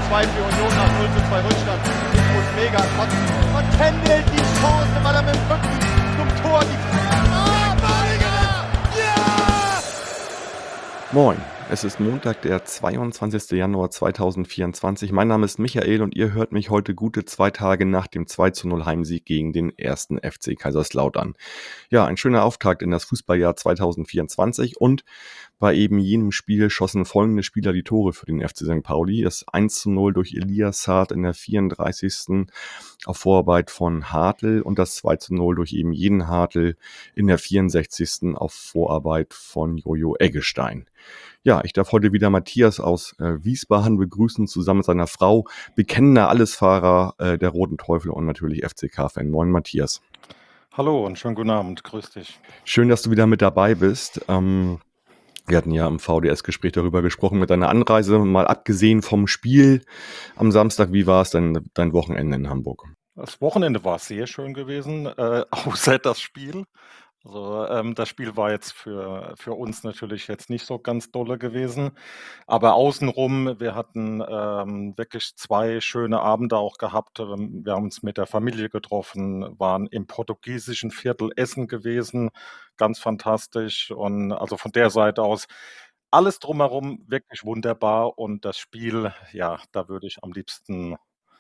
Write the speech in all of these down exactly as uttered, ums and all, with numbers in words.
zwei für Union nach null zu zwei Rückstand. Ich muss mega kotzen. Und Kendall die Chance, weil er mit dem Rücken zum Tor die Ah, Badiger! Ja! Moin, es ist Montag, der zweiundzwanzigster Januar zweitausendvierundzwanzig. Mein Name ist Michael und ihr hört mich heute gute zwei Tage nach dem zwei zu null Heimsieg gegen den ersten F C Kaiserslautern. Ja, ein schöner Auftakt in das Fußballjahr zweitausendvierundzwanzig und bei eben jenem Spiel schossen folgende Spieler die Tore für den F C Sankt Pauli. Das eins zu null durch Elias Saad in der vierunddreißigsten auf Vorarbeit von Hartl und das zwei zu null durch eben jeden Hartl in der vierundsechzigsten auf Vorarbeit von Jojo Eggestein. Ja, ich darf heute wieder Matthias aus äh, Wiesbaden begrüßen, zusammen mit seiner Frau, bekennender Allesfahrer äh, der Roten Teufel und natürlich F C K-Fan. Moin Matthias. Hallo und schönen guten Abend, grüß dich. Schön, dass du wieder mit dabei bist. Ähm, wir hatten ja im V D S-Gespräch darüber gesprochen mit deiner Anreise. Mal abgesehen vom Spiel am Samstag, wie war es denn dein Wochenende in Hamburg? Das Wochenende war sehr schön gewesen, äh, außer das Spiel. Also ähm, das Spiel war jetzt für, für uns natürlich jetzt nicht so ganz dolle gewesen, aber außenrum, wir hatten ähm, wirklich zwei schöne Abende auch gehabt. Ähm, Wir haben uns mit der Familie getroffen, waren im portugiesischen Viertel Essen gewesen, ganz fantastisch und also von der Seite aus alles drumherum wirklich wunderbar und das Spiel, ja, da würde ich am liebsten,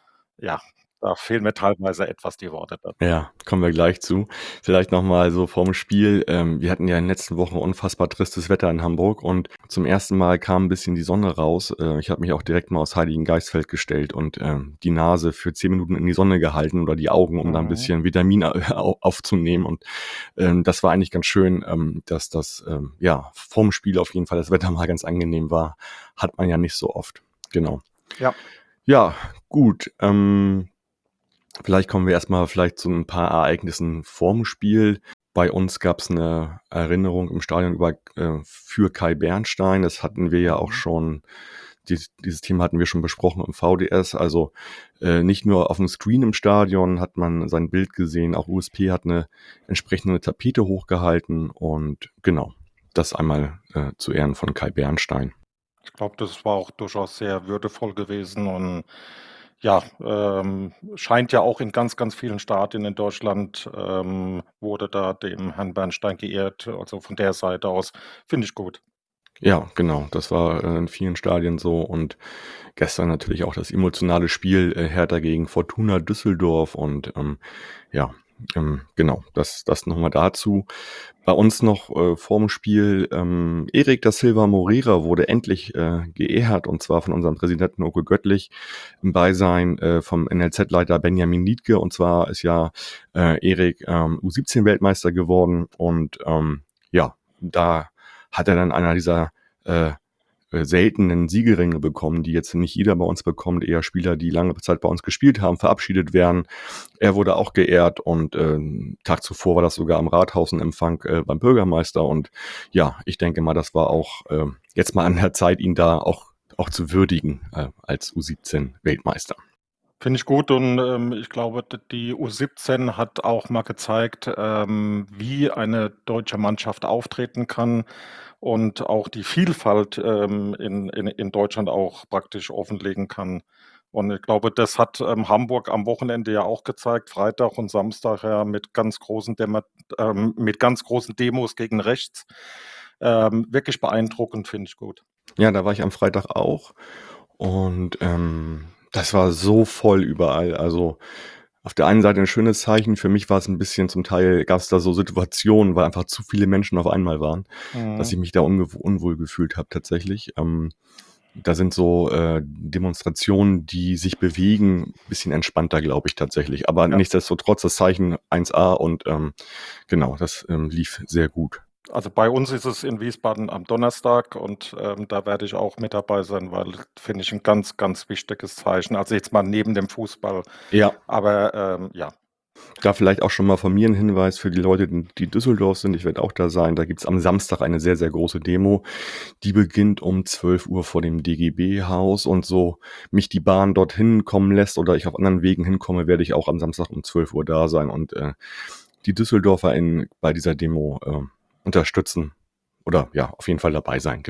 ja, da fehlen mir teilweise etwas die Worte dazu. Ja, kommen wir gleich zu. Vielleicht nochmal so vorm Spiel. Ähm, wir hatten ja in den letzten Wochen unfassbar tristes Wetter in Hamburg und zum ersten Mal kam ein bisschen die Sonne raus. Äh, ich habe mich auch direkt mal aus Heiligengeistfeld gestellt und ähm, die Nase für zehn Minuten in die Sonne gehalten oder die Augen, um da ein Mhm. bisschen Vitamin au- aufzunehmen. Und ähm, das war eigentlich ganz schön, ähm, dass das ähm, ja vorm Spiel auf jeden Fall das Wetter mal ganz angenehm war. Hat man ja nicht so oft. Genau. Ja. Ja, gut. Ähm, Vielleicht kommen wir erstmal vielleicht zu ein paar Ereignissen vorm Spiel. Bei uns gab es eine Erinnerung im Stadion über, äh, für Kai Bernstein. Das hatten wir ja auch Mhm. schon, dies, dieses Thema hatten wir schon besprochen im V D S. Also äh, nicht nur auf dem Screen im Stadion hat man sein Bild gesehen, auch U S P hat eine entsprechende Tapete hochgehalten. Und genau, das einmal äh, zu Ehren von Kai Bernstein. Ich glaube, das war auch durchaus sehr würdevoll gewesen und ja, ähm, scheint ja auch in ganz, ganz vielen Stadien in Deutschland ähm, wurde da dem Herrn Bernstein geehrt. Also von der Seite aus finde ich gut. Ja, genau. Das war äh, in vielen Stadien so und gestern natürlich auch das emotionale Spiel äh, Hertha gegen Fortuna Düsseldorf und ähm, ja, ähm, genau, das, das nochmal dazu. Bei uns noch äh, vorm Spiel ähm, Erik da Silva Moreira wurde endlich äh, geehrt und zwar von unserem Präsidenten Oke Göttlich im Beisein äh, vom N L Z-Leiter Benjamin Liedke und zwar ist ja äh, Erik ähm, U siebzehn Weltmeister geworden und ähm, ja, da hat er dann einer dieser äh, äh, seltenen Siegelringe bekommen, die jetzt nicht jeder bei uns bekommt, eher Spieler, die lange Zeit bei uns gespielt haben, verabschiedet werden. Er wurde auch geehrt und äh, Tag zuvor war das sogar am Rathaus ein Empfang äh, beim Bürgermeister und ja, ich denke mal, das war auch äh, jetzt mal an der Zeit, ihn da auch, auch zu würdigen äh, als U siebzehn Weltmeister. Finde ich gut und ähm, ich glaube, d- die U siebzehn hat auch mal gezeigt, ähm, wie eine deutsche Mannschaft auftreten kann und auch die Vielfalt ähm, in, in, in Deutschland auch praktisch offenlegen kann. Und ich glaube, das hat ähm, Hamburg am Wochenende ja auch gezeigt, Freitag und Samstag ja mit ganz großen Demo, ähm, mit ganz großen Demos gegen rechts. Ähm, wirklich beeindruckend, finde ich gut. Ja, da war ich am Freitag auch und ähm, das war so voll überall. Also auf der einen Seite ein schönes Zeichen, für mich war es ein bisschen zum Teil, gab es da so Situationen, weil einfach zu viele Menschen auf einmal waren, dass Mhm. ich mich da ungew unwohl gefühlt habe tatsächlich. Ähm, da sind so äh, Demonstrationen, die sich bewegen, ein bisschen entspannter, glaube ich tatsächlich. Aber Ja. nichtsdestotrotz das Zeichen eins a und ähm, genau, das ähm, lief sehr gut. Also bei uns ist es in Wiesbaden am Donnerstag und ähm, da werde ich auch mit dabei sein, weil finde ich ein ganz, ganz wichtiges Zeichen. Also jetzt mal neben dem Fußball. Ja, Aber ähm, ja, da vielleicht auch schon mal von mir ein Hinweis für die Leute, die die Düsseldorf sind. Ich werde auch da sein. Da gibt's am Samstag eine sehr, sehr große Demo. Die beginnt um zwölf Uhr vor dem D G B-Haus. Und so mich die Bahn dorthin kommen lässt oder ich auf anderen Wegen hinkomme, werde ich auch am Samstag um zwölf Uhr da sein und äh, die DüsseldorferInnen bei dieser Demo äh, unterstützen. Oder ja, auf jeden Fall dabei sein, genau.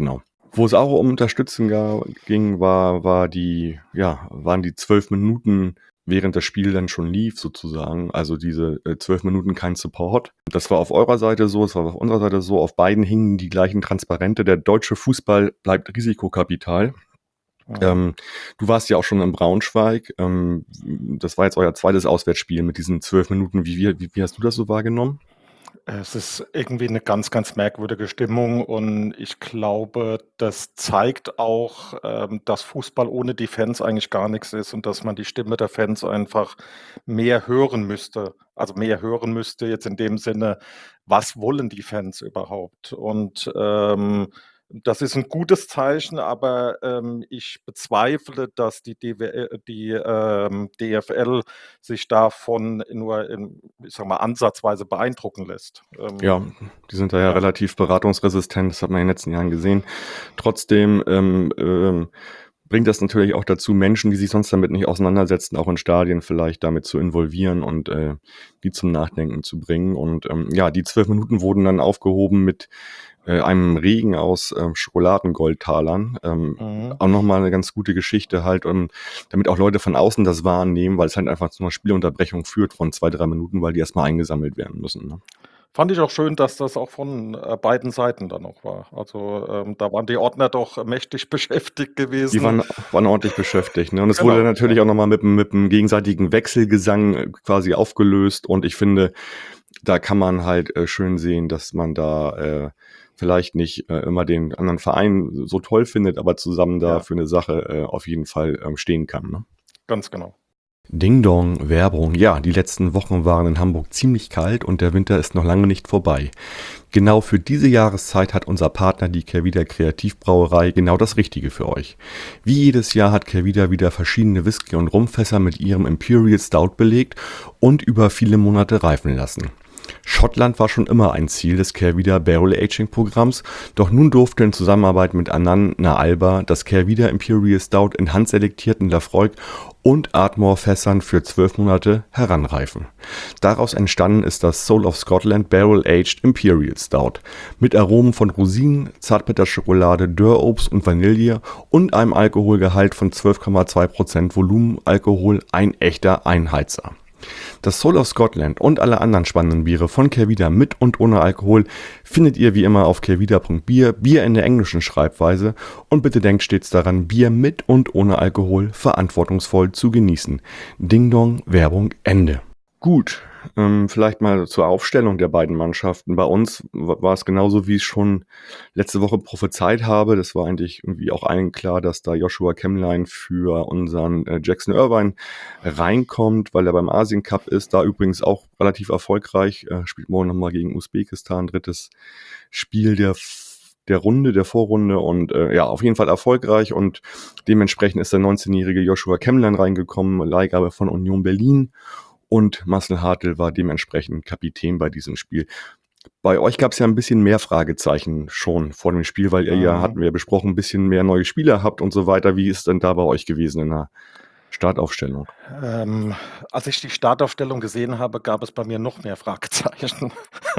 Wo es auch um Unterstützung ga ging, war war die ja, waren die zwölf Minuten, während das Spiel dann schon lief sozusagen, also diese, äh, zwölf Minuten kein Support. Das war auf eurer Seite so, es war auf unserer Seite so. Auf beiden hingen die gleichen Transparente: „Der deutsche Fußball bleibt Risikokapital." Mhm. Ähm, du warst ja auch schon in Braunschweig. Ähm, das war jetzt euer zweites Auswärtsspiel mit diesen zwölf Minuten. Wie wie wie wie hast du das so wahrgenommen? Es ist irgendwie eine ganz, ganz merkwürdige Stimmung und ich glaube, das zeigt auch, ähm, dass Fußball ohne die Fans eigentlich gar nichts ist und dass man die Stimme der Fans einfach mehr hören müsste. Also, mehr hören müsste jetzt in dem Sinne, was wollen die Fans überhaupt? Und, ähm, das ist ein gutes Zeichen, aber, ähm, ich bezweifle, dass die D W äh, die, ähm, D F L sich davon nur in, ich sage mal, ansatzweise beeindrucken lässt. Ähm, Ja, die sind da ja ja, relativ beratungsresistent, das hat man in den letzten Jahren gesehen. Trotzdem, ähm, ähm, bringt das natürlich auch dazu, Menschen, die sich sonst damit nicht auseinandersetzen, auch in Stadien vielleicht damit zu involvieren und, äh, die zum Nachdenken zu bringen. Und, ähm, ja, die zwölf Minuten wurden dann aufgehoben mit, äh, einem Regen aus, ähm, Schokoladengoldtalern. Ähm, mhm. auch noch mal 'ne ganz gute Geschichte halt, ähm, damit auch Leute von außen das wahrnehmen, weil es halt einfach zu einer Spielunterbrechung führt von zwei drei Minuten, weil die erst mal eingesammelt werden müssen, ne? Fand ich auch schön, dass das auch von, äh, beiden Seiten dann auch war. Also, ähm, da waren die Ordner doch mächtig beschäftigt Die gewesen. waren waren ordentlich beschäftigt, ne? Und es wurde Genau, natürlich ja. auch noch mal mit 'm mit 'm gegenseitigen Wechselgesang, äh, quasi aufgelöst. Und ich finde, da kann man halt, äh, schön sehen, dass man da, äh, vielleicht nicht, äh, immer den anderen Verein so toll findet, aber zusammen da Ja, für 'ne Sache, äh, auf jeden Fall, ähm, stehen kann, ne? ganz genau. Ding Dong, Werbung. Ja, die letzten Wochen waren in Hamburg ziemlich kalt und der Winter ist noch lange nicht vorbei. Genau für diese Jahreszeit hat unser Partner, die Kehrwieder Kreativbrauerei, genau das Richtige für euch. Wie jedes Jahr hat Kehrwieder wieder verschiedene Whisky- und Rumfässer mit ihrem Imperial Stout belegt und über viele Monate reifen lassen. Schottland war schon immer ein Ziel des Kehrwieder Barrel Aging Programms, doch nun durfte in Zusammenarbeit mit Annan Na Alba das Kehrwieder Imperial Stout in handselektierten Lafroig und Ardmore Fässern für zwölf Monate heranreifen. Daraus entstanden ist das Soul of Scotland Barrel Aged Imperial Stout mit Aromen von Rosinen, Zartbitterschokolade, Dörrobst und Vanille und einem Alkoholgehalt von zwölf Komma zwei Prozent Volumenalkohol, ein echter Einheizer. Das Soul of Scotland und alle anderen spannenden Biere von Kehrwieder mit und ohne Alkohol findet ihr wie immer auf kehrwieder Punkt bier, Bier in der englischen Schreibweise, und bitte denkt stets daran, Bier mit und ohne Alkohol verantwortungsvoll zu genießen. Ding Dong, Werbung, Ende. Gut, ähm, vielleicht mal zur Aufstellung der beiden Mannschaften. Bei uns wa- war es genauso, wie ich schon letzte Woche prophezeit habe. Das war eigentlich irgendwie auch allen klar, dass da Joshua Kemlein für unseren äh, Jackson Irvine reinkommt, weil er beim Asien Cup ist. Da übrigens auch relativ erfolgreich. Äh, spielt morgen nochmal gegen Usbekistan. Drittes Spiel der F- der Runde, der Vorrunde, und äh, ja, auf jeden Fall erfolgreich, und dementsprechend ist der neunzehnjährige Joshua Kemlein reingekommen, Leihgabe von Union Berlin, und Marcel Hartl war dementsprechend Kapitän bei diesem Spiel. Bei euch gab es ja ein bisschen mehr Fragezeichen schon vor dem Spiel, weil ihr ja, Mhm. hatten wir ja besprochen, ein bisschen mehr neue Spieler habt und so weiter. Wie ist denn da bei euch gewesen in der Startaufstellung? Ähm, Als ich die Startaufstellung gesehen habe, gab es bei mir noch mehr Fragezeichen.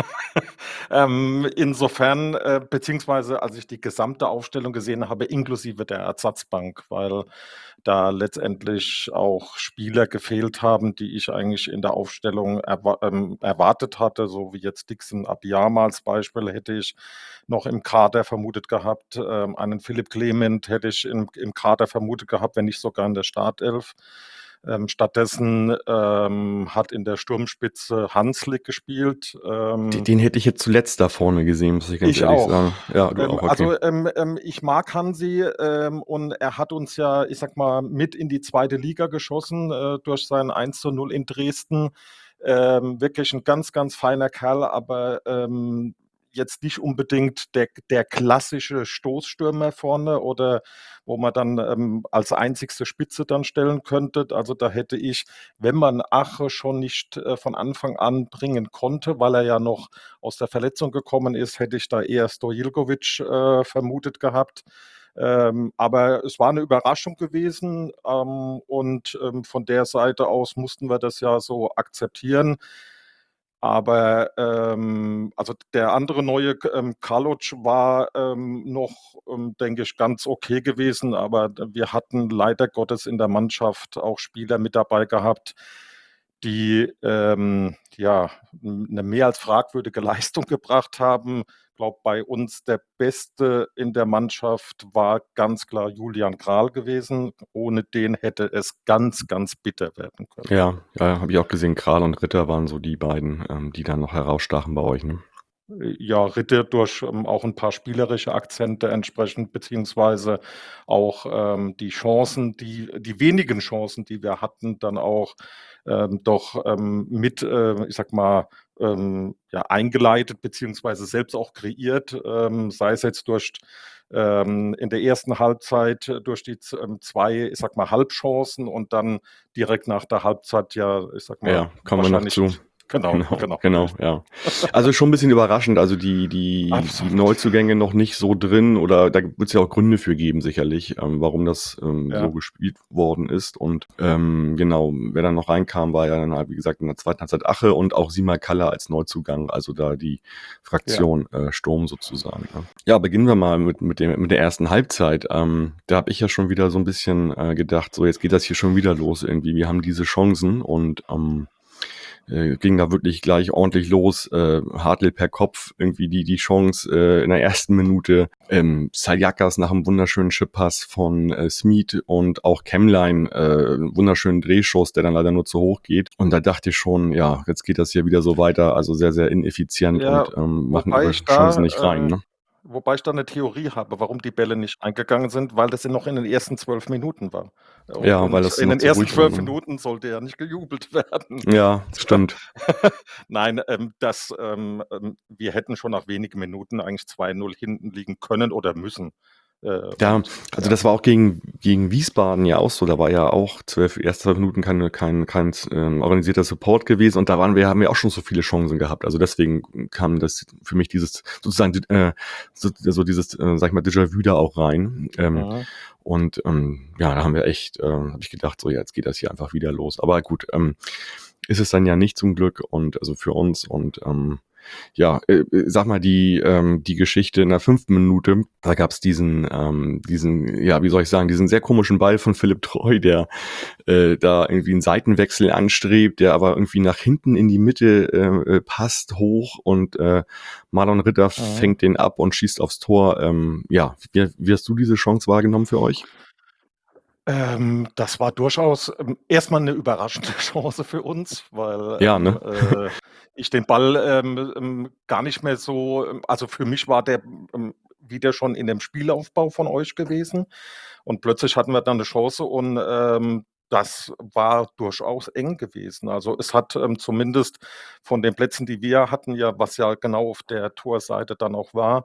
Ähm, insofern, äh, beziehungsweise als ich die gesamte Aufstellung gesehen habe, inklusive der Ersatzbank, weil da letztendlich auch Spieler gefehlt haben, die ich eigentlich in der Aufstellung erwa ähm, erwartet hatte, so wie jetzt Dixon Abiyama als Beispiel hätte ich noch im Kader vermutet gehabt. Ähm, einen Philipp Clement hätte ich im im Kader vermutet gehabt, wenn nicht sogar in der Startelf. Ähm, stattdessen, ähm, hat in der Sturmspitze Hanslick gespielt. D Ähm, den hätte ich jetzt zuletzt da vorne gesehen, muss ich ganz ich ehrlich auch. sagen. Ja, du Ähm, auch, okay. also, ähm, ähm, ich mag Hansi, ähm, und er hat uns ja, ich sage mal, mit in die zweite Liga geschossen, äh, durch sein eins zu null in Dresden. Ähm, wirklich ein ganz, ganz feiner Kerl, aber, ähm, jetzt nicht unbedingt der der klassische Stoßstürmer vorne oder wo man dann, ähm, als einzigste Spitze dann stellen könnte. Also, da hätte ich, wenn man Ache schon nicht, äh, von Anfang an bringen konnte, weil er ja noch aus der Verletzung gekommen ist, hätte ich da eher Stojilkovic, äh, vermutet gehabt. Ähm, aber es war eine Überraschung gewesen, ähm, und, ähm, von der Seite aus mussten wir das ja so akzeptieren. Aber, ähm, also der andere neue K ähm, Karlic war, ähm, noch, ähm, denke ich, ganz okay gewesen, aber d wir hatten leider Gottes in der Mannschaft auch Spieler mit dabei gehabt, die, ähm, ja, 'n 'ne mehr als fragwürdige Leistung gebracht haben. Glaube, bei uns der Beste in der Mannschaft war ganz klar Julian Grál gewesen. Ohne den hätte es ganz, ganz bitter werden können. Ja, ja, habe ich auch gesehen. Grál und Ritter waren so die beiden, ähm, die dann noch herausstachen bei euch, ne? Äh, ja, Ritter durch, ähm, auch 'n paar spielerische Akzente entsprechend, beziehungsweise auch, ähm, die Chancen, die die wenigen Chancen, die wir hatten, dann auch, ähm, doch, ähm, mit, äh, ich sage mal, ähm, ja, eingeleitet beziehungsweise selbst auch kreiert, ähm, sei es jetzt durch ähm, in der ersten Halbzeit durch die z ähm, zwei, ich sage mal, Halbchancen und dann direkt nach der Halbzeit ja, ich sage mal, Ja, kommen wir noch wahrscheinlich zu. genau, Genau, genau. genau, ja. Also, schon 'n bisschen überraschend, also die die die Absolut. Neuzugänge noch nicht so drin oder da wird's ja auch Gründe für geben sicherlich, ähm, warum das, ähm, so Ja. gespielt worden ist und, ähm, genau, wer dann noch reinkam, war ja dann halt, wie gesagt, in der zweiten Halbzeit Ache und auch Sima Kalla als Neuzugang, also da die Ja. Fraktion, äh, Sturm sozusagen, ne? Ja, beginnen wir mal mit mit dem mit der ersten Halbzeit. Ähm, da habe ich ja schon wieder so 'n bisschen, äh, gedacht: „So, jetzt geht das hier schon wieder los irgendwie. Wir haben diese Chancen“ und, ähm, äh, ging da wirklich gleich ordentlich los. Äh, Hartl per Kopf irgendwie die die Chance, äh, in der ersten Minute. Ähm, Saliakas nach 'm wunderschönen Chippass von, äh, Smith und auch Kemlein, äh, 'n wunderschönen Drehschuss, der dann leider nur zu hoch geht. Und da dachte ich schon: „Ja, jetzt geht das hier wieder so weiter.“ Also, sehr, sehr ineffizient Ja, und, ähm, machen wobei ihre ich Chancen da nicht rein, äh, ne? wobei ich da 'ne Theorie habe, warum die Bälle nicht eingegangen sind, weil das ja noch in den ersten zwölf Minuten war. Und Ja, weil und das in noch den zu ersten ruhig war, zwölf ne? Minuten sollte ja nicht gejubelt werden. Ja, So. stimmt. Nein, ähm, das ähm, ähm, wir hätten schon nach wenigen Minuten eigentlich zwei null hinten liegen können oder müssen. Äh, Ja, und also ja. das war auch gegen gegen Wiesbaden ja auch so. Da war ja auch zwölf erste zwölf Minuten keine kein kein s ähm, organisierter Support gewesen und da waren wir haben wir auch schon so viele Chancen gehabt. Also, deswegen kam das für mich dieses sozusagen d äh, so so dieses, äh, sage ich mal, Déjà-vu da auch rein. Ähm, Mhm. und, ähm, ja, da haben wir echt, äh habe ich gedacht: „So, jetzt geht das hier einfach wieder los.“ Aber gut, ähm, ist es dann ja nicht zum Glück und also für uns und, ähm, ja, äh, äh, sage mal, die ähm, die Geschichte in der fünften Minute, da gab's diesen ähm, diesen, ja, wie soll ich sagen, diesen sehr komischen Ball von Philipp Treu, der, äh, da irgendwie 'n Seitenwechsel anstrebt, der aber irgendwie nach hinten in die Mitte, äh, äh, passt hoch und, äh, Marlon Ritter Mhm. fängt den ab und schießt aufs Tor. Ähm, ja, wie wie hast du diese Chance wahrgenommen für euch? Ähm, das war durchaus, ähm, erst mal 'ne überraschende Chance für uns, weil, Ja, ähm, ne? äh, ich den Ball, ähm, ähm, gar nicht mehr so ähm, also für mich war der, ähm, wieder schon in dem Spielaufbau von euch gewesen und plötzlich hatten wir dann 'ne Chance und, ähm, das war durchaus eng gewesen. Also, es hat, ähm, zumindest von den Plätzen, die wir hatten ja was ja genau auf der Torseite dann auch war,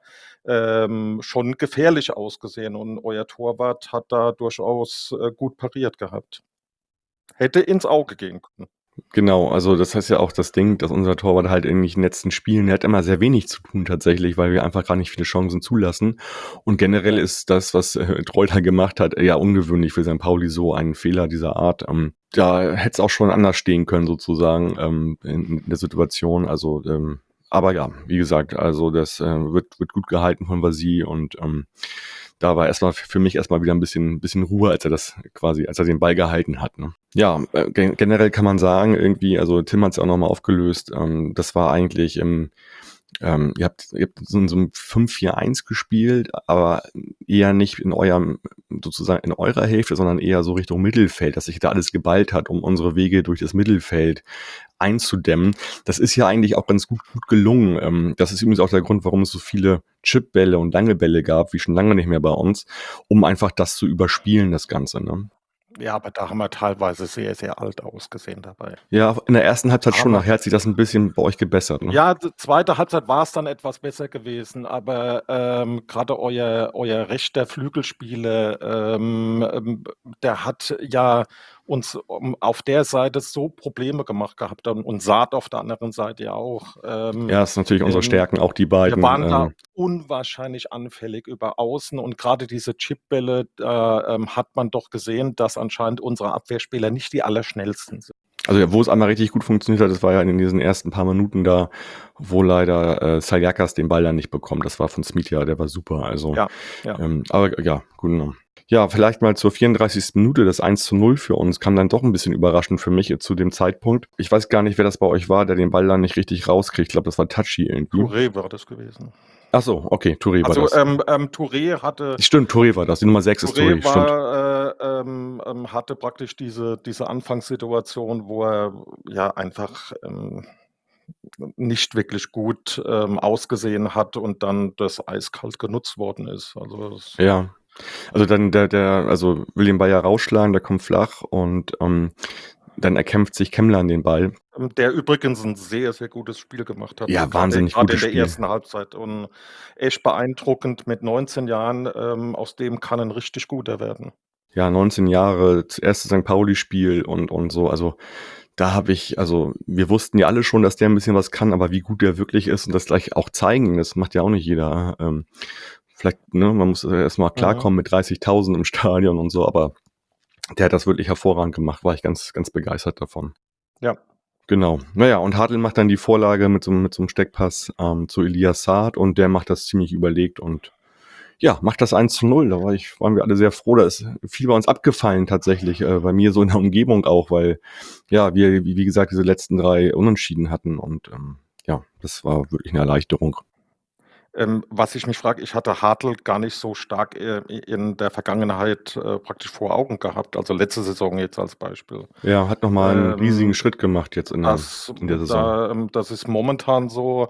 ähm, schon gefährlich ausgesehen und euer Torwart hat da durchaus, äh, gut pariert gehabt. Hätte ins Auge gehen können. Genau, also das heißt ja auch das Ding, dass unser Torwart halt in den letzten Spielen der hat immer sehr wenig zu tun tatsächlich, weil wir einfach gar nicht viele Chancen zulassen. Und generell Ja. ist das, was, äh, Treu da gemacht hat, eher ungewöhnlich für Sankt Pauli, so einen Fehler dieser Art. Ähm, da hätte es auch schon anders stehen können sozusagen, ähm, in in der Situation. Also, ähm aber ja, wie gesagt, also das, äh, wird wird gut gehalten von Vasile und, ähm, da war erst mal f für mich erst mal wieder 'n bisschen bisschen Ruhe, als er das quasi als er den Ball gehalten hat, ne? Ja, äh, ge generell kann man sagen irgendwie also Tim hat's ja auch noch mal aufgelöst, ähm, das war eigentlich im ähm, ihr habt ihr habt so in so 'nem fünf vier eins gespielt, aber eher nicht in eurem sozusagen in eurer Hälfte, sondern eher so Richtung Mittelfeld, dass sich da alles geballt hat, um unsere Wege durch das Mittelfeld einzudämmen. Das ist ja eigentlich auch ganz gut gut gelungen. Ähm, das ist übrigens auch der Grund, warum es so viele Chipbälle und lange Bälle gab, wie schon lange nicht mehr bei uns, um einfach das zu überspielen, das Ganze, ne? Ja, aber da haben wir teilweise sehr, sehr alt ausgesehen dabei. Ja, in der ersten Halbzeit schon, Aber nachher hat sich das 'n bisschen bei euch gebessert, ne? Ja, d zweite Halbzeit war's dann etwas besser gewesen, aber, ähm, grade euer euer rechter Flügelspieler, ähm, ähm, der hat ja uns, um auf der Seite so Probleme gemacht gehabt und und Saad auf der anderen Seite ja auch. Ähm, Ja, ist natürlich unsere ähm, Stärken, auch die wir beiden, waren da ähm unwahrscheinlich anfällig über außen und grade diese Chipbälle, da, ähm, hat man doch gesehen, dass anscheinend unsere Abwehrspieler nicht die allerschnellsten sind. Also, ja, wo es einmal richtig gut funktioniert hat, das war ja in diesen ersten paar Minuten da, wo leider, äh, Saliakas den Ball dann nicht bekommt. Das war von Smića, der war super. Also, Ja, ja. ähm, aber ja, genau. Ja, vielleicht mal zur vierunddreißigsten Minute, das eins zu null für uns kam dann doch ein bisschen überraschend für mich zu dem Zeitpunkt. Ich weiß gar nicht, wer das bei euch war, der den Ball dann nicht richtig rauskriegt. Ich glaube, das war Tachi irgendwie. Touré war das gewesen. Ach so, okay, Touré war Also, das. ähm, ähm, Touré hatte Stimmt, Touré war das. Die Nummer sechs ist Touré, Touré stimmt. war, äh, ähm, ähm, hatte praktisch diese diese Anfangssituation, wo er ja einfach, ähm, nicht wirklich gut, ähm, ausgesehen hat und dann das eiskalt genutzt worden ist. Also, das Ja. Also dann der der also will den Ball ja rausschlagen, der kommt flach und, ähm, dann erkämpft sich Kemmler den Ball. ähm, der übrigens 'n sehr, sehr gutes Spiel gemacht hat, Ja, grade wahnsinnig grade in gutes der Spiel. ersten Halbzeit und echt beeindruckend mit neunzehn Jahren, ähm, aus dem kann 'n richtig guter werden. Ja, neunzehn Jahre, das erste Sankt Pauli-Spiel und und so. Also, da habe ich also, wir wussten ja alle schon, dass der 'n bisschen was kann, aber wie gut der wirklich ist und das gleich auch zeigen, das macht ja auch nicht jeder. Ähm, vielleicht, ne, man muss erst mal Mhm. klarkommen mit dreißigtausend im Stadion und so, aber der hat das wirklich hervorragend gemacht, war ich ganz ganz begeistert davon. Ja. Genau. Na ja, und Hartl macht dann die Vorlage mit so 'm mit so 'm Steckpass, ähm, zu Elias Saad und der macht das ziemlich überlegt und ja, macht das eins zu null. Da war ich waren wir alle sehr froh. Da ist viel bei uns abgefallen tatsächlich, äh, bei mir so in der Umgebung auch, weil, ja, wir, wie wie gesagt, diese letzten drei Unentschieden hatten und, ähm, ja, das war wirklich 'ne Erleichterung. Ähm, was ich mich frage, ich hatte Hartl gar nicht so stark, äh, i in der Vergangenheit, äh, praktisch vor Augen gehabt, also letzte Saison jetzt als Beispiel. Ja, hat noch mal 'n riesigen Ähm, Schritt gemacht jetzt in der das in der Saison. da ähm, das ist momentan so,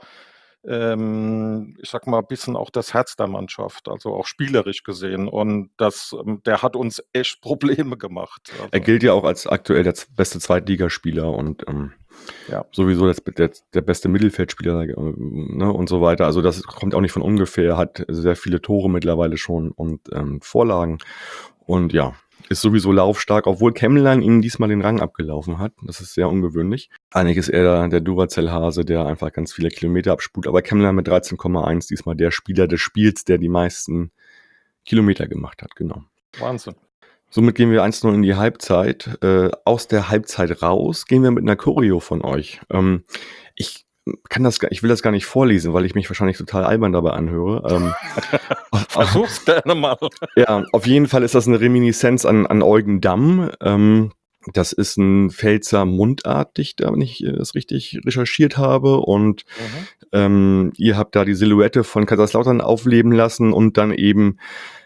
ähm, ich sage mal, bisschen auch das Herz der Mannschaft, also auch spielerisch gesehen und das ähm, der hat uns echt Probleme gemacht, Er also gilt ja auch als aktuell der z beste Zweitligaspieler und, ähm, Ja. sowieso das der der beste Mittelfeldspieler, äh, ne, und so weiter. Also, das kommt auch nicht von ungefähr, hat sehr viele Tore mittlerweile schon und, ähm, Vorlagen und ja, ist sowieso laufstark, obwohl Kemmler ihm diesmal den Rang abgelaufen hat. Das ist sehr ungewöhnlich. Eigentlich ist er da der Duracell-Hase, der einfach ganz viele Kilometer abspult, aber Kemmler mit dreizehn Komma eins diesmal der Spieler des Spiels, der die meisten Kilometer gemacht hat, genau. Wahnsinn. Somit gehen wir eins zu null in die Halbzeit. Äh, aus der Halbzeit raus gehen wir mit 'ner Choreo von euch. Ähm, ich kann das gar ich will das gar nicht vorlesen, weil ich mich wahrscheinlich total albern dabei anhöre. Ähm, Versuch's gerne mal. ja, auf jeden Fall ist das 'ne Reminiszenz an an Eugen Damm. Ähm, das ist 'n Pfälzer Mundartdichter, wenn ich, äh, das richtig recherchiert habe und, Mhm. ähm, ihr habt da die Silhouette von Kaiserslautern aufleben lassen und dann eben,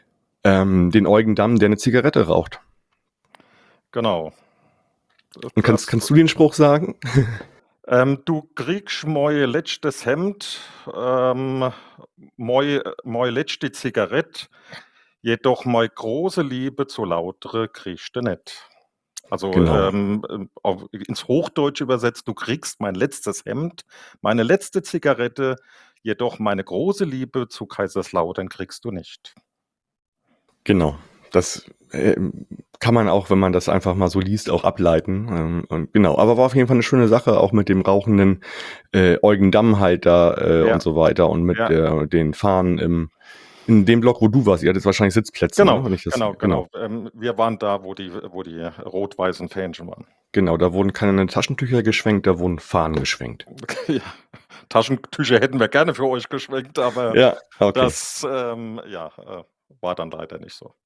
ähm, den Eugen Damm, der 'ne Zigarette raucht. Genau. Und kannst Das kannst du den Spruch sagen? Ähm, du kriegst moi letztes Hemd, ähm, moi moi letzte Zigarett, jedoch mei große Liebe zu lautere kriegst du nicht. Also, Genau. ähm, ähm, auf ins Hochdeutsche übersetzt: „Du kriegst mein letztes Hemd, meine letzte Zigarette, jedoch meine große Liebe zu Kaiserslautern kriegst du nicht.“ Genau. Das, ähm, kann man auch, wenn man das einfach mal so liest, auch ableiten. Ähm, und genau. Aber war auf jeden Fall 'ne schöne Sache, auch mit dem rauchenden, äh, Eugen Damm halt da, äh, Ja. und so weiter und mit Ja. der den Fahnen im in dem Block, wo du warst. Ihr hattet wahrscheinlich Sitzplätze, ne, Genau, wenn ich das genau, genau. genau. Ähm, wir waren da, wo die wo die rot-weißen Fähnchen waren. Genau, da wurden keine Taschentücher geschwenkt, da wurden Fahnen geschwenkt. Ja, Taschentücher hätten wir gerne für euch geschwenkt, aber Ja, okay. das, ähm, ja, äh, war dann leider nicht so.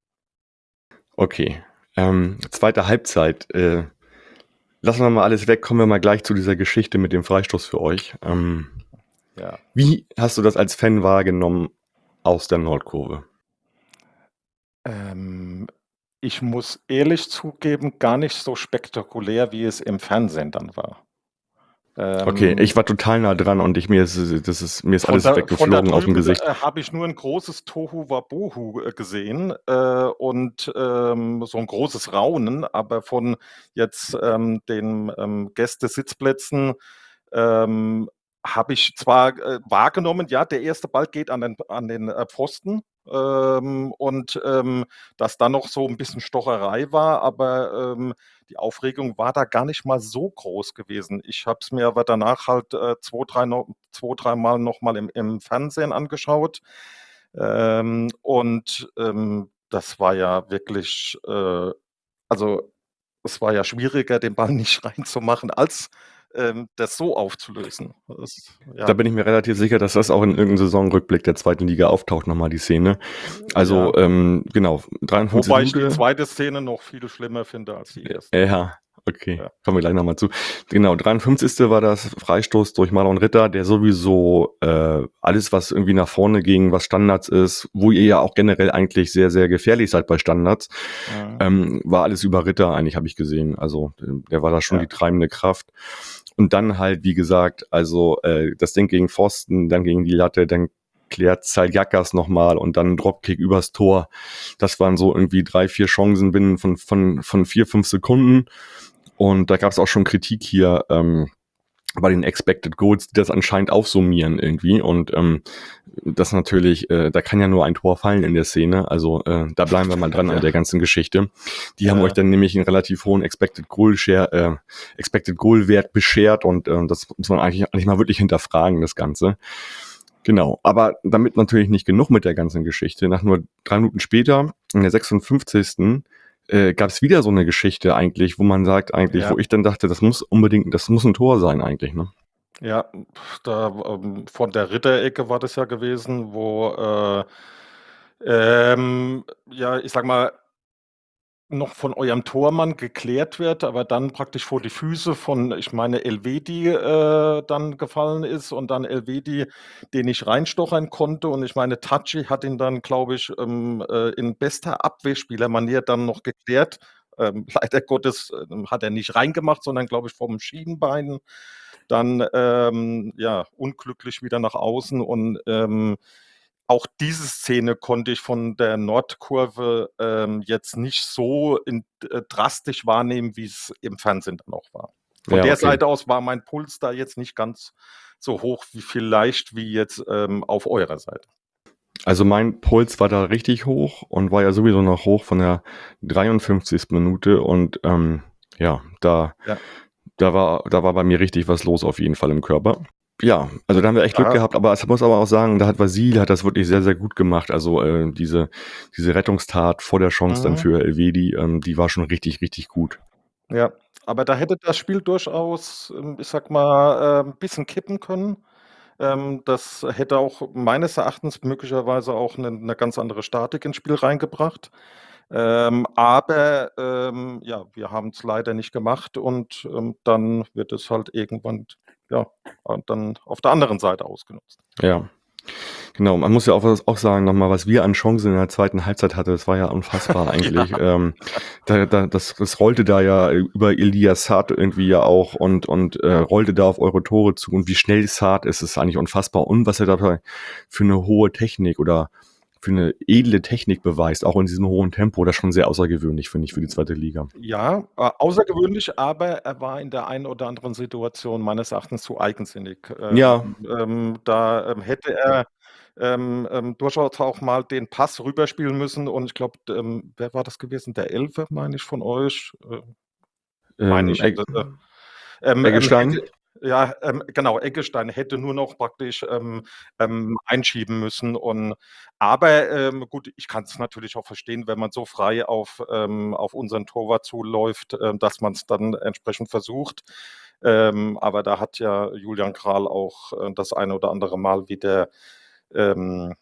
Okay. Ähm, zweite Halbzeit. Äh, lassen wir mal alles weg, kommen wir mal gleich zu dieser Geschichte mit dem Freistoß für euch. Ähm, Ja. wie hast du das als Fan wahrgenommen aus der Nordkurve? Ähm, ich muss ehrlich zugeben, gar nicht so spektakulär, wie es im Fernsehen dann war. Okay, Ähm ich war total nah dran und ich mir ist das ist mir ist von alles da von da weggeflogen aus'm drüben, Gesicht. äh, habe ich nur 'n großes Tohuwabohu, äh, gesehen, äh, und, ähm, so 'n großes Raunen, aber von jetzt, ähm, den, ähm, Gästesitzplätzen, ähm, habe ich zwar, äh, wahrgenommen, ja, der erste Ball geht an den an den, äh, Pfosten, ähm, und, ähm, dass dann noch so 'n bisschen Stocherei war, aber, ähm, die Aufregung war da gar nicht mal so groß gewesen. Ich habe es mir aber danach halt, äh, zwei, drei no zwei, dreimal noch mal im im Fernsehen angeschaut. Ähm, und, ähm, das war ja wirklich, äh also es war ja schwieriger, den Ball nicht reinzumachen, als, ähm, das so aufzulösen. Das Da ja. bin ich mir relativ sicher, dass das auch in irgendeinem Saisonrückblick der zweiten Liga auftaucht, noch mal die Szene. Also, Ja. ähm, genau, dreiundfünfzigste Wobei ich die Minute. zweite Szene noch viel schlimmer finde als die erste. Äh, ja, okay, Ja. kommen wir gleich noch mal zu. Genau, dreiundfünfzigste war das Freistoß durch Marlon Ritter, der sowieso, äh, alles, was irgendwie nach vorne ging, was Standards ist, wo ihr ja auch generell eigentlich sehr, sehr gefährlich seid bei Standards, Mhm. ähm, war alles über Ritter eigentlich, habe ich gesehen. Also, ähm, der war da schon Ja. die treibende Kraft. Und dann halt, wie gesagt, also, äh, das Ding gegen Pfosten, dann gegen die Latte, dann klärt Zaljakas noch mal und dann 'n Dropkick übers Tor. Das waren so irgendwie drei, vier Chancen binnen von von von vier, fünf Sekunden. Und da gab's auch schon Kritik hier, ähm, bei den Expected Goals, die das anscheinend aufsummieren irgendwie. Und, ähm, das natürlich äh, da kann ja nur ein Tor fallen in der Szene. Also, äh, da bleiben wir mal dran an Ja. der ganzen Geschichte. Die haben Ja. euch dann nämlich 'n relativ hohen Expected Goal Share äh, Expected Goal Wert beschert und, ähm, das muss man eigentlich eigentlich mal wirklich hinterfragen, das Ganze. Genau, aber damit natürlich nicht genug mit der ganzen Geschichte. Nach nur drei Minuten später, in der sechsundfünfzigsten äh, gab's wieder so 'ne Geschichte eigentlich, wo man sagt eigentlich, Ja. wo ich dann dachte, das muss unbedingt das muss 'n Tor sein eigentlich, ne? Ja, da, ähm, von der Ritter-Ecke war das ja gewesen, wo, äh, ähm, ja, ich sage mal noch von eurem Tormann geklärt wird, aber dann praktisch vor die Füße von, ich meine, Elvedi, äh, dann gefallen ist und dann Elvedi den nicht reinstochern konnte. Und ich meine, Taci hat ihn dann, glaube ich, ähm, äh, in bester Abwehrspielermanier dann noch geklärt. Ähm, leider Gottes, ähm, hat er nicht reingemacht, sondern, glaube ich, vom Schienbein dann, ähm, ja, unglücklich wieder nach außen. Und, ähm, auch diese Szene konnte ich von der Nordkurve, ähm, jetzt nicht so in äh, drastisch wahrnehmen, wie's im Fernsehen dann auch war. Von Ja, der okay. Seite aus war mein Puls da jetzt nicht ganz so hoch wie vielleicht wie jetzt, ähm, auf eurer Seite. Also, mein Puls war da richtig hoch und war ja sowieso noch hoch von der dreiundfünfzigsten Minute und, ähm, ja, da Ja. da war da war bei mir richtig was los auf jeden Fall im Körper. Ja, also, da haben wir echt Glück Aha. gehabt, aber ich muss aber auch sagen, da hat Vasil hat das wirklich sehr, sehr gut gemacht. Also, äh, diese diese Rettungstat vor der Chance dann Mhm. für Elvedi, ähm, die war schon richtig, richtig gut. Ja, aber da hätte das Spiel durchaus, ähm, ich sage mal, äh, 'n bisschen kippen können. Ähm, das hätte auch meines Erachtens möglicherweise auch 'ne 'ne ganz andere Statik ins Spiel reingebracht. Ähm, aber, ähm, ja, wir haben's leider nicht gemacht und, ähm, dann wird es halt irgendwann, ja, und dann auf der anderen Seite ausgenutzt. Ja. Genau, man muss ja auch was auch sagen noch mal, was wir an Chancen in der zweiten Halbzeit hatte, das war ja unfassbar eigentlich. Ja. Ähm, da da das das rollte da ja über Ilias Saad irgendwie ja auch und und, äh, rollte da auf eure Tore zu. Und wie schnell Saad ist, ist eigentlich unfassbar. Und was er dabei für 'ne hohe Technik oder für 'ne edle Technik beweist, auch in diesem hohen Tempo, das ist schon sehr außergewöhnlich, finde ich, für die zweite Liga. Ja, äh, außergewöhnlich, aber er war in der einen oder anderen Situation meines Erachtens zu eigensinnig. Ähm, Ja. ähm, da, ähm, hätte er, ähm, ähm, durchaus auch mal den Pass rüberspielen müssen und ich glaube, d ähm, wer war das gewesen? Der Elfer, meine ich, von euch, äh, meine Ähm, ich, Egg d äh, ähm, ähm, Eggestein? hätte ja, ähm, genau, Eggestein hätte nur noch praktisch, ähm, ähm, einschieben müssen und aber, ähm, gut, ich kann's natürlich auch verstehen, wenn man so frei auf, ähm auf unseren Torwart zuläuft, ähm, dass man's dann entsprechend versucht. Ähm, aber da hat ja Julian Grall auch, äh, das eine oder andere Mal wieder, ähm,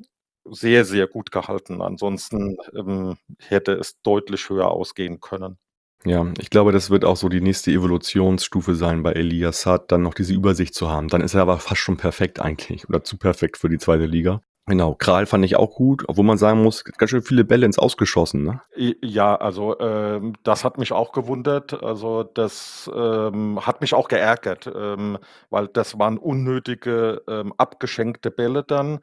sehr, sehr gut gehalten. Ansonsten, ähm, hätte es deutlich höher ausgehen können. Ja, ich glaube, das wird auch so die nächste Evolutionsstufe sein bei Ilias Saad, dann noch diese Übersicht zu haben. Dann ist er aber fast schon perfekt eigentlich oder zu perfekt für die zweite Liga. Genau, Grall fand ich auch gut, obwohl man sagen muss, ganz schön viele Bälle ins Aus geschossen, ne? J ja, also, ähm, das hat mich auch gewundert. Also, das, ähm, hat mich auch geärgert, ähm, weil das waren unnötige, ähm, abgeschenkte Bälle dann.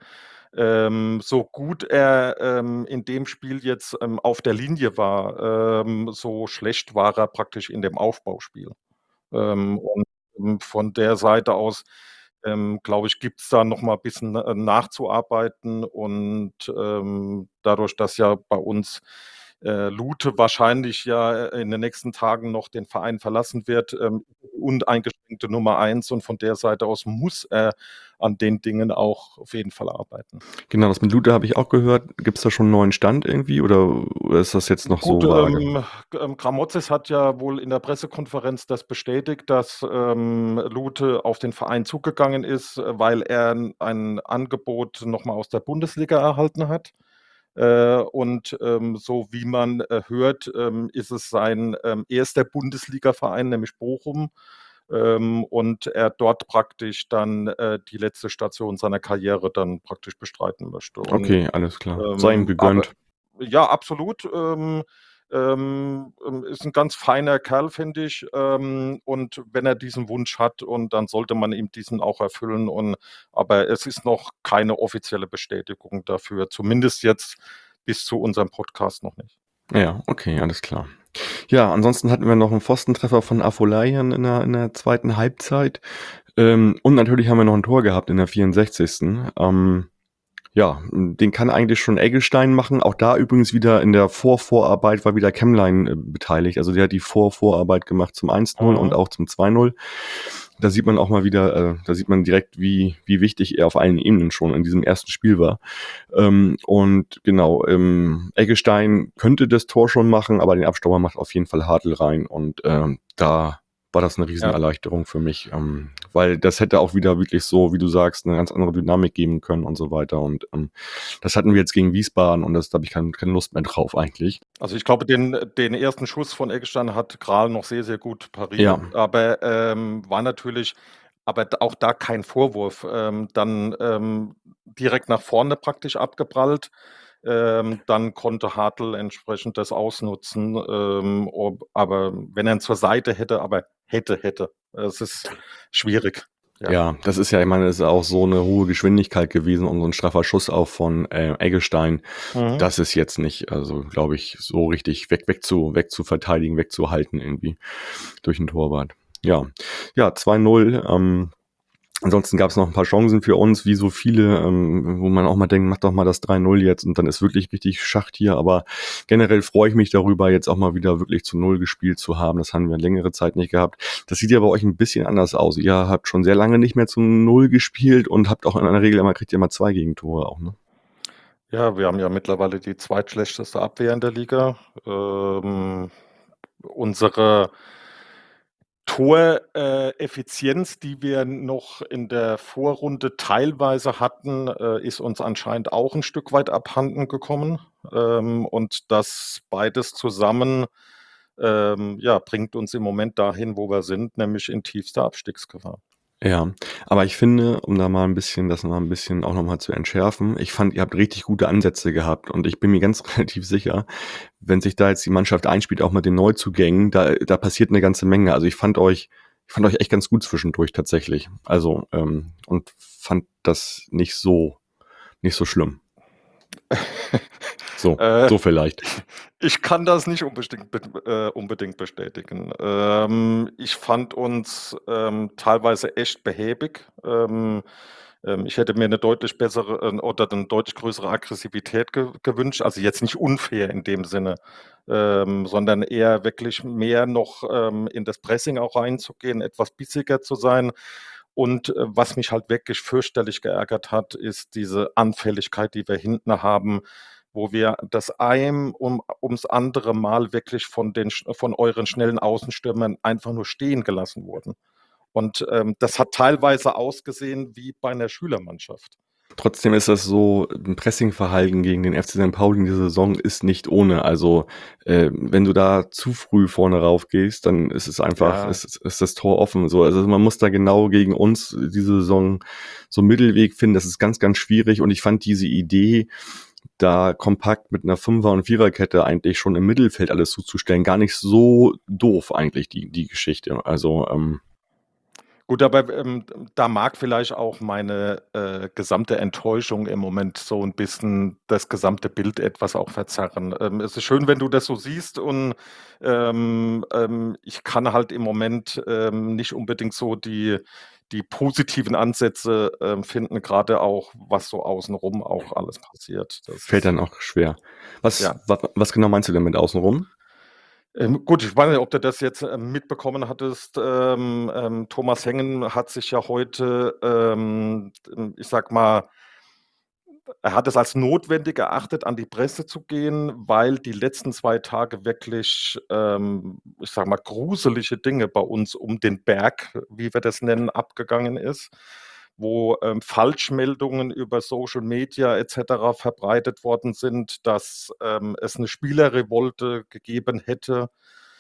Ähm, so gut er, ähm, in dem Spiel jetzt, ähm, auf der Linie war, ähm, so schlecht war er praktisch in dem Aufbauspiel. Ähm, und, hm, von der Seite aus, ähm, glaube ich, gibt's da noch mal bisschen, äh, nachzuarbeiten und, ähm, dadurch, dass ja bei uns äh, Lute wahrscheinlich ja in den nächsten Tagen noch den Verein verlassen wird, ähm, uneingeschränkte Nummer eins und von der Seite aus muss er an den Dingen auch auf jeden Fall arbeiten. Genau, das mit Lute habe ich auch gehört. Gibt's da schon 'n neuen Stand irgendwie oder oder ist das jetzt noch Gut, so vage? ähm, g ähm, Gramotzes hat ja wohl in der Pressekonferenz das bestätigt, dass, ähm, Lute auf den Verein zugegangen ist, äh, weil er 'n ein Angebot noch mal aus der Bundesliga erhalten hat. Äh, und, ähm, so wie man, äh, hört, ähm, ist es sein, ähm, erster Bundesligaverein, nämlich Bochum, ähm, und er dort praktisch dann, äh, die letzte Station seiner Karriere dann praktisch bestreiten möchte. Und, Okay, alles klar. Sei ihm ähm, aber gegönnt. ja, absolut, ähm, ähm, ähm, ist 'n ganz feiner Kerl, finde ich, ähm, und wenn er diesen Wunsch hat und dann sollte man ihm diesen auch erfüllen und aber es ist noch keine offizielle Bestätigung dafür, zumindest jetzt bis zu unserem Podcast noch nicht. Ja, okay, alles klar. Ja, ansonsten hatten wir noch 'n Pfostentreffer von Afolayan in der in der zweiten Halbzeit. Ähm, und natürlich haben wir noch 'n Tor gehabt in der vierundsechzigsten Ähm, ja, hm, den kann eigentlich schon Eggestein machen. Auch da übrigens wieder in der Vor-Vorarbeit war wieder Kemmlein, äh, beteiligt. Also, der hat die Vor-Vorarbeit gemacht zum eins null und Mhm. auch zum zwei null. Da sieht man auch mal wieder äh, da sieht man direkt, wie wie wichtig er auf allen Ebenen schon in diesem ersten Spiel war. Ähm, und genau, ähm, Eggestein könnte das Tor schon machen, aber den Abstauber macht auf jeden Fall Hartl rein und, ähm, da war das 'ne Ja. Riesenerleichterung für mich, ähm, weil das hätte auch wieder wirklich so, wie du sagst, 'ne ganz andere Dynamik geben können und so weiter und, ähm, das hatten wir jetzt gegen Wiesbaden und das da habe ich kein keine Lust mehr drauf eigentlich. Also, ich glaube, den den ersten Schuss von Eggestein hat Kral noch sehr, sehr gut pariert, Ja. aber, ähm, war natürlich aber d auch da kein Vorwurf, ähm, dann, ähm, direkt nach vorne praktisch abgeprallt. Ähm, dann konnte Hartl entsprechend das ausnutzen, ähm, ob aber wenn er ihn zur Seite hätte aber hätte, hätte. Es ist schwierig, ja. Ja, das ist ja ich meine, das ist auch so 'ne hohe Geschwindigkeit gewesen und so 'n straffer Schuss auch von, äh, Eggestein. Mhm. Das ist jetzt nicht, also, glaube ich, so richtig weg wegzu wegzuverteidigen, wegzuhalten irgendwie durch 'n Torwart. Ja. Ja, zwei null. Ähm, ansonsten gab's noch 'n paar Chancen für uns, wie so viele, ähm, wo man auch mal denkt: „Mach doch mal das drei null jetzt“, und dann ist wirklich richtig Schacht hier. Aber generell freue ich mich darüber, jetzt auch mal wieder wirklich zu Null gespielt zu haben. Das haben wir längere Zeit nicht gehabt. Das sieht ja bei euch 'n bisschen anders aus. Ihr habt schon sehr lange nicht mehr zu Null gespielt und habt auch in der Regel immer kriegt ihr immer zwei Gegentore auch, ne? Ja, wir haben ja mittlerweile die zweitschlechteste Abwehr in der Liga. Ähm, unsere Tor äh, Effizienz, die wir noch in der Vorrunde teilweise hatten, äh, ist uns anscheinend auch 'n Stück weit abhanden gekommen. Ähm, und das beides zusammen, ähm, ja, bringt uns im Moment dahin, wo wir sind, nämlich in tiefster Abstiegsgefahr. Ja, aber ich finde, um da mal 'n bisschen das mal 'n bisschen auch noch mal zu entschärfen, ich fand, ihr habt richtig gute Ansätze gehabt und ich bin mir ganz relativ sicher, wenn sich da jetzt die Mannschaft einspielt, auch mit den Neuzugängen, da da passiert 'ne ganze Menge. Also, ich fand euch ich fand euch echt ganz gut zwischendurch tatsächlich. Also, ähm, und fand das nicht so nicht so schlimm. So, Äh, so vielleicht. ich kann das nicht unbestingt bet äh, unbedingt bestätigen. Ähm, ich fand uns, ähm, teilweise echt behäbig. Ähm, ähm, ich hätte mir 'ne deutlich bessere, äh, oder 'ne deutlich größere Aggressivität ge gewünscht. Also, jetzt nicht unfair in dem Sinne, ähm, sondern eher wirklich mehr noch, ähm, in das Pressing auch reinzugehen, etwas bissiger zu sein. Und, äh, was mich halt wirklich fürchterlich geärgert hat, ist diese Anfälligkeit, die wir hinten haben, wo wir das ein um ums andere Mal wirklich von den sch von euren schnellen Außenstürmern einfach nur stehen gelassen wurden. Und, ähm, das hat teilweise ausgesehen wie bei 'ner Schülermannschaft. Trotzdem ist das so 'n Pressingverhalten gegen den FC Sankt Pauli in dieser Saison ist nicht ohne. Also, äh, wenn du da zu früh vorne raufgehst, dann ist es einfach Ja. ist ist das Tor offen so. Also, man muss da genau gegen uns diese Saison so 'n Mittelweg finden. Das ist ganz, ganz schwierig und ich fand diese Idee, da kompakt mit 'ner Fünfer und Viererkette eigentlich schon im Mittelfeld alles zuzustellen, gar nicht so doof eigentlich die die Geschichte. Also, ähm Gut, aber, ähm, da mag vielleicht auch meine, äh, gesamte Enttäuschung im Moment so 'n bisschen das gesamte Bild etwas auch verzerren. Ähm, es ist schön, wenn du das so siehst und, ähm, ähm, ich kann halt im Moment, ähm, nicht unbedingt so die die positiven Ansätze, ähm, finden, gerade auch, was so außenrum auch alles passiert. Das Fällt ist dann auch schwer. Was ja. wa was genau meinst du denn mit außenrum? Ähm, gut, ich weiß nicht, ob du das jetzt, ähm, mitbekommen hattest. Ähm, ähm, Thomas Hengen hat sich ja heute, ähm, ähm, ich sage mal er hat es als notwendig erachtet, an die Presse zu gehen, weil die letzten zwei Tage wirklich, ähm, ich sage mal, gruselige Dinge bei uns um den Berg, wie wir das nennen, abgegangen ist, wo, ähm, Falschmeldungen über Social Media et cetera verbreitet worden sind, dass, ähm, es 'ne Spielerrevolte gegeben hätte,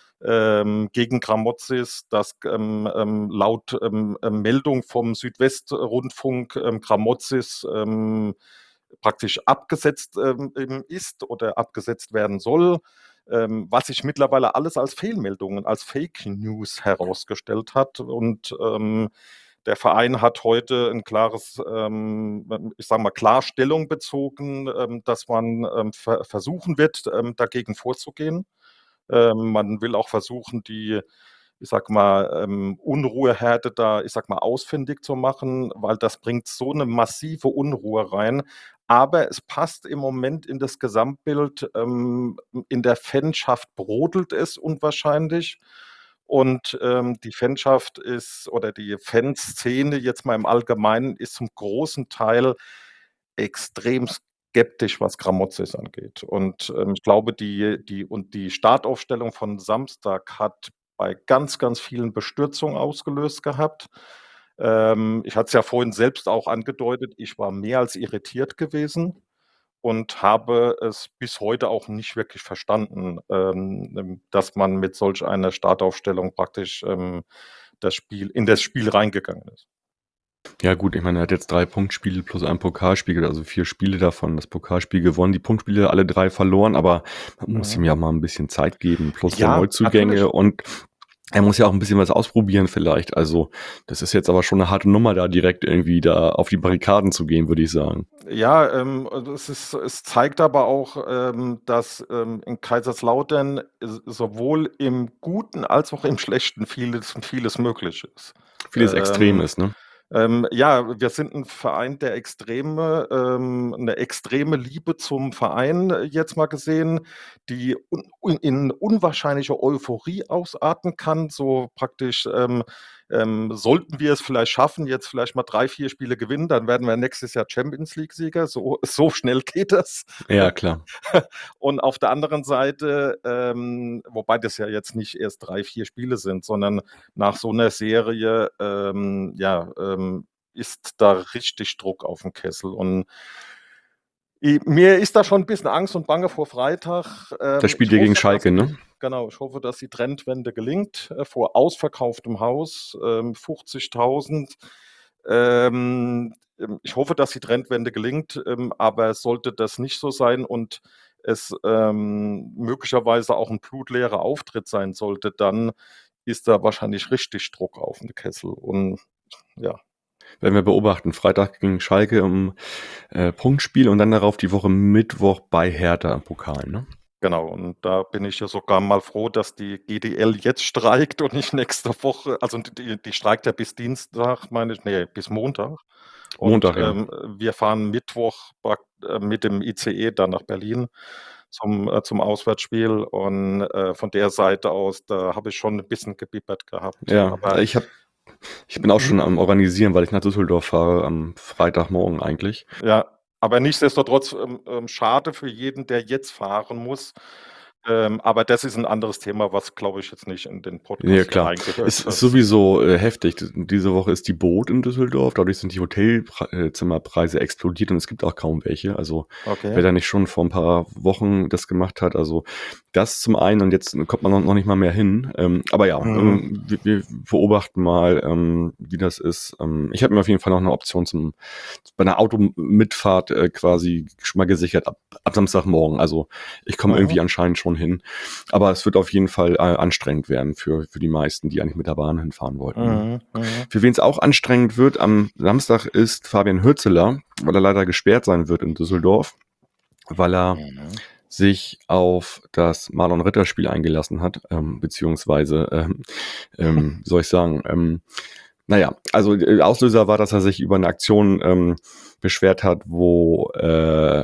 ähm, gegen Gramotzis, dass, ähm, ähm, laut, ähm, ähm, Meldung vom Südwestrundfunk, ähm, Gramotzis, ähm, praktisch abgesetzt, ähm, ähm, ist oder abgesetzt werden soll, ähm, was sich mittlerweile alles als Fehlmeldungen, als Fake News herausgestellt hat. Und, ähm, der Verein hat heute 'n klares, ähm, ich sage mal, klar Stellung bezogen, ähm, dass man, ähm, ver versuchen wird, ähm, dagegen vorzugehen. Ähm, man will auch versuchen, die, ich sage mal, ähm, Unruheherde da, ich sage mal, ausfindig zu machen, weil das bringt so 'ne massive Unruhe rein. Aber es passt im Moment in das Gesamtbild. Ähm, in der Fanschaft brodelt es unwahrscheinlich und, ähm, die Fanschaft ist oder die Fanszene jetzt mal im Allgemeinen ist zum großen Teil extrem skeptisch, was Gramotzis angeht. Und, ähm, ich glaube, die die und die Startaufstellung von Samstag hat bei ganz, ganz vielen Bestürzung ausgelöst gehabt. Ähm, ich hatte es ja vorhin selbst auch angedeutet, ich war mehr als irritiert gewesen und habe es bis heute auch nicht wirklich verstanden, ähm, ähm, dass man mit solch einer Startaufstellung praktisch, ähm, das Spiel in das Spiel reingegangen ist. Ja gut, ich meine, er hat jetzt drei Punktspiele plus ein Pokalspiel, also vier Spiele davon das Pokalspiel gewonnen, die Punktspiele alle drei verloren, aber man muss Mhm. ihm ja mal 'n bisschen Zeit geben, plus der Ja, Neuzugänge natürlich. und er muss ja auch 'n bisschen was ausprobieren vielleicht. Also, das ist jetzt aber schon 'ne harte Nummer, da direkt irgendwie da auf die Barrikaden zu gehen, würde ich sagen. Ja, ähm, also es ist es zeigt aber auch, ähm, dass, ähm, in Kaiserslautern s sowohl im Guten als auch im Schlechten vieles vieles möglich ist. Vieles extrem Ähm, ist, ne? ähm, ja, wir sind 'n Verein der Extreme, ähm 'ne extreme Liebe zum Verein jetzt mal gesehen, die un un in unwahrscheinliche Euphorie ausarten kann, so praktisch, ähm, ähm, sollten wir es vielleicht schaffen, jetzt vielleicht mal drei, vier Spiele gewinnen, dann werden wir nächstes Jahr Champions-League-Sieger. So so schnell geht das. Ja, klar. Und auf der anderen Seite, ähm wobei das ja jetzt nicht erst drei, vier Spiele sind, sondern nach so 'ner Serie, ähm, ja, ähm, ist da richtig Druck aufm Kessel und i mir ist da schon 'n bisschen Angst und Bange vor Freitag. Das Ähm, spielt ich ihr gegen hoffe, dass Schalke, die ne? genau, ich hoffe, dass die Trendwende gelingt, äh, vor ausverkauftem Haus, ähm, fünfzigtausend. Ähm, ähm, ich hoffe, dass die Trendwende gelingt, ähm, aber sollte das nicht so sein und es, ähm, möglicherweise auch 'n blutleerer Auftritt sein sollte, dann ist da wahrscheinlich richtig Druck aufm Kessel und ja. Werden wir beobachten. Freitag gegen Schalke im, äh, Punktspiel und dann darauf die Woche Mittwoch bei Hertha im Pokal, ne? Genau, und da bin ich ja sogar mal froh, dass die G D L jetzt streikt und nicht nächste Woche. Also d die die streikt ja bis Dienstag, meine ich ne, bis Montag. Und, Montag, ja. ähm, wir fahren Mittwoch prak äh, mit dem ICE dann nach Berlin zum äh, zum Auswärtsspiel und, äh, von der Seite aus, da habe ich schon 'n bisschen gebibbert gehabt. Ja, Aber ich habe ich bin auch schon am Organisieren, weil ich nach Düsseldorf fahre am Freitagmorgen eigentlich. Ja, aber nichtsdestotrotz, ähm, ähm, schade für jeden, der jetzt fahren muss. Ähm, aber das ist 'n anderes Thema, was, glaube ich, jetzt nicht in den Ja, Podcast hier klar. reingehört. Es ist Das sowieso, äh, heftig. D diese Woche ist die Boot in Düsseldorf, dadurch sind die Hotelpr äh, Zimmerpreise explodiert und es gibt auch kaum welche. Also, Okay. wer da nicht schon vor 'n paar Wochen das gemacht hat also, das zum einen und jetzt kommt man noch noch nicht mal mehr hin. Ähm, aber ja, Mhm. ähm, wir wir beobachten mal, ähm, wie das ist. Ähm, ich habe mir auf jeden Fall noch 'ne Option zum bei 'ner Automitfahrt, äh, quasi schon mal gesichert ab ab Samstagmorgen. Also, ich komme Mhm. irgendwie anscheinend schon hin. Aber es wird auf jeden Fall, äh, anstrengend werden für für die meisten, die eigentlich mit der Bahn hinfahren wollten, ne? Mhm, mhm. Für wen's auch anstrengend wird am Samstag ist Fabian Hürzeler, weil er leider gesperrt sein wird in Düsseldorf, weil er Mhm. sich auf das Marlon-Ritter-Spiel eingelassen hat, ähm, beziehungsweise, ähm, ähm, wie soll ich sagen, ähm, naja, also äh, Auslöser war, dass er sich über eine Aktion ähm, beschwert hat, wo äh,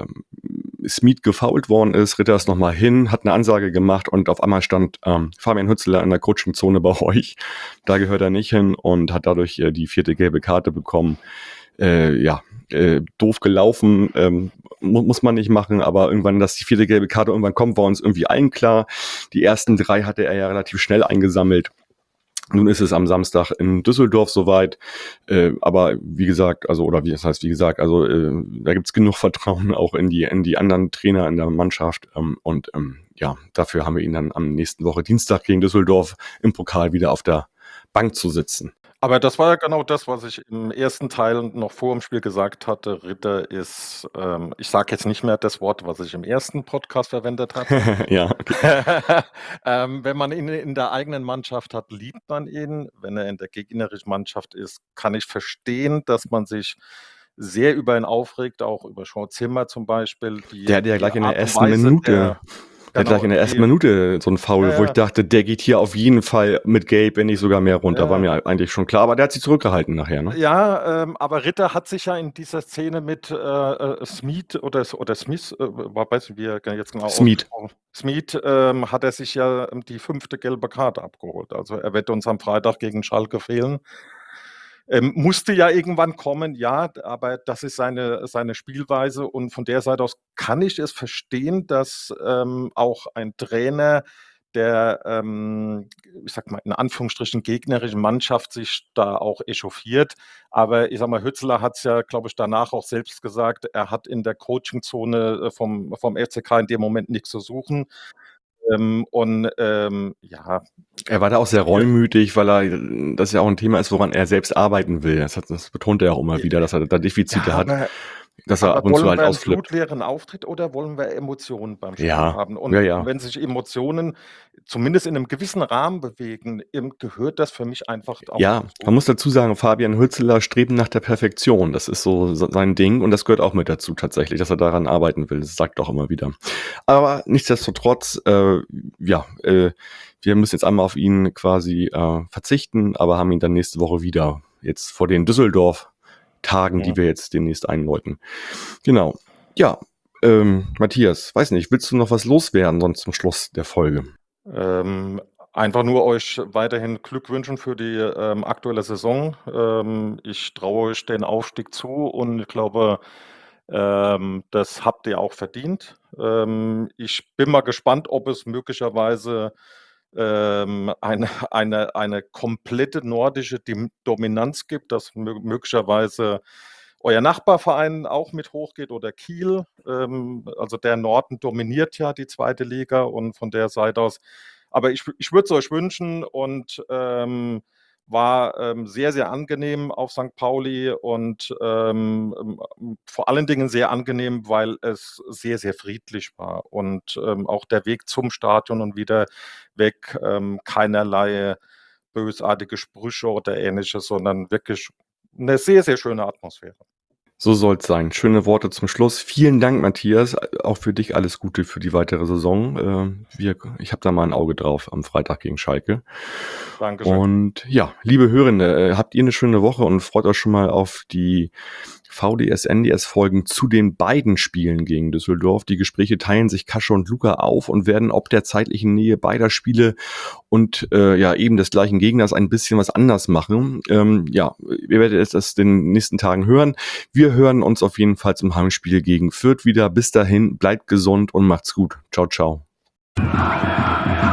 Smith gefoult worden ist. Ritter ist nochmal hin, hat eine Ansage gemacht und auf einmal stand ähm, Fabian Hützler in der Coachingzone bei euch. Da gehört er nicht hin und hat dadurch äh, die vierte gelbe Karte bekommen. Äh, ja, äh, doof gelaufen, ähm, mu- muss man nicht machen, aber irgendwann, dass die vierte gelbe Karte irgendwann kommt, war uns irgendwie allen klar. Die ersten drei hatte er ja relativ schnell eingesammelt. Nun ist es am Samstag in Düsseldorf soweit, äh, aber wie gesagt, also oder wie das heißt, wie gesagt, also äh, da gibt's genug Vertrauen auch in die in die anderen Trainer in der Mannschaft ähm, und ähm, ja, dafür haben wir ihn dann am nächsten Woche Dienstag gegen Düsseldorf im Pokal wieder auf der Bank zu sitzen. Aber das war ja genau das, was ich im ersten Teil noch vor dem Spiel gesagt hatte. Ritter ist, ähm, ich sage jetzt nicht mehr das Wort, was ich im ersten Podcast verwendet hatte. Ja, okay. ähm, wenn man ihn in der eigenen Mannschaft hat, liebt man ihn. Wenn er in der gegnerischen Mannschaft ist, kann ich verstehen, dass man sich sehr über ihn aufregt, auch über Sean Zimmer zum Beispiel. Die, Der hat ja die gleich in der Art und ersten Weise Minute, der, der hat genau, gleich in der ersten die, Minute so ein Foul, Ja, wo ich ja. dachte, der geht hier auf jeden Fall mit Gelb, wenn nicht sogar mehr runter. Ja. War mir eigentlich schon klar, aber der hat sich zurückgehalten nachher, ne? Ja, ähm, aber Ritter hat sich ja in dieser Szene mit äh, äh, Smith oder, oder Smith, äh, weiß nicht, wie er jetzt genau Smith. ausgesprochen Smith, ähm, hat er sich ja ähm, die fünfte gelbe Karte abgeholt. Also er wird uns am Freitag gegen Schalke fehlen. Ähm, musste ja irgendwann kommen, ja, aber das ist seine, seine Spielweise und von der Seite aus kann ich es verstehen, dass ähm, auch ein Trainer der, ähm, ich sag mal, in Anführungsstrichen gegnerischen Mannschaft sich da auch echauffiert. Aber ich sag mal, Hützler hat es ja, glaube ich, danach auch selbst gesagt, er hat in der Coachingzone äh, vom, vom F C K in dem Moment nichts zu suchen. Ähm, und ähm, ja, Er war da auch sehr reumütig, weil er, das ja auch ein Thema ist, woran er selbst arbeiten will. Das, hat, das betont er auch immer wieder, dass er da Defizite ja, hat, aber dass er Aber ab und zu wollen halt wir einen ausflippt. blutleeren Auftritt oder wollen wir Emotionen beim Spiel Ja, haben? Und ja, ja. wenn sich Emotionen zumindest in einem gewissen Rahmen bewegen, ähm, gehört das für mich einfach auch Ja, dazu. man muss dazu sagen, Fabian Hützler strebt nach der Perfektion. Das ist so so sein Ding und das gehört auch mit dazu tatsächlich, dass er daran arbeiten will. Das sagt er auch immer wieder. Aber nichtsdestotrotz, äh, ja, äh, wir müssen jetzt einmal auf ihn quasi äh, verzichten, aber haben ihn dann nächste Woche wieder. Jetzt vor den Düsseldorf-Tagen, Ja. die wir jetzt demnächst einläuten. Genau. Ja, ähm, Matthias, weiß nicht, willst du noch was loswerden sonst zum Schluss der Folge? Ähm, einfach nur euch weiterhin Glück wünschen für die ähm, aktuelle Saison. Ähm, ich traue euch den Aufstieg zu und ich glaube, ähm, das habt ihr auch verdient. Ähm, ich bin mal gespannt, ob es möglicherweise ähm, eine, eine, eine komplette nordische Dim- Dominanz gibt, dass mö- möglicherweise euer Nachbarverein auch mit hochgeht oder Kiel. Ähm, also der Norden dominiert ja die zweite Liga und von der Seite aus. Aber ich, ich würde es euch wünschen und ähm, war ähm, sehr, sehr angenehm auf Sankt Pauli und ähm, ähm, vor allen Dingen sehr angenehm, weil es sehr, sehr friedlich war und ähm, auch der Weg zum Stadion und wieder weg, ähm, keinerlei bösartige Sprüche oder ähnliches, sondern wirklich eine sehr, sehr schöne Atmosphäre. So soll's sein. Schöne Worte zum Schluss. Vielen Dank, Matthias. Auch für dich alles Gute für die weitere Saison. Äh, wir, ich habe da mal ein Auge drauf am Freitag gegen Schalke. Dankeschön. Und ja, liebe Hörende, äh, habt ihr eine schöne Woche und freut euch schon mal auf die V D S N D S-Folgen zu den beiden Spielen gegen Düsseldorf. Die Gespräche teilen sich Kasche und Luca auf und werden ob der zeitlichen Nähe beider Spiele und äh, ja eben des gleichen Gegners ein bisschen was anders machen. Ähm, ja, ihr werdet es das in den nächsten Tagen hören. Wir hören uns auf jeden Fall zum Heimspiel gegen Fürth wieder. Bis dahin, bleibt gesund und macht's gut. Ciao, ciao.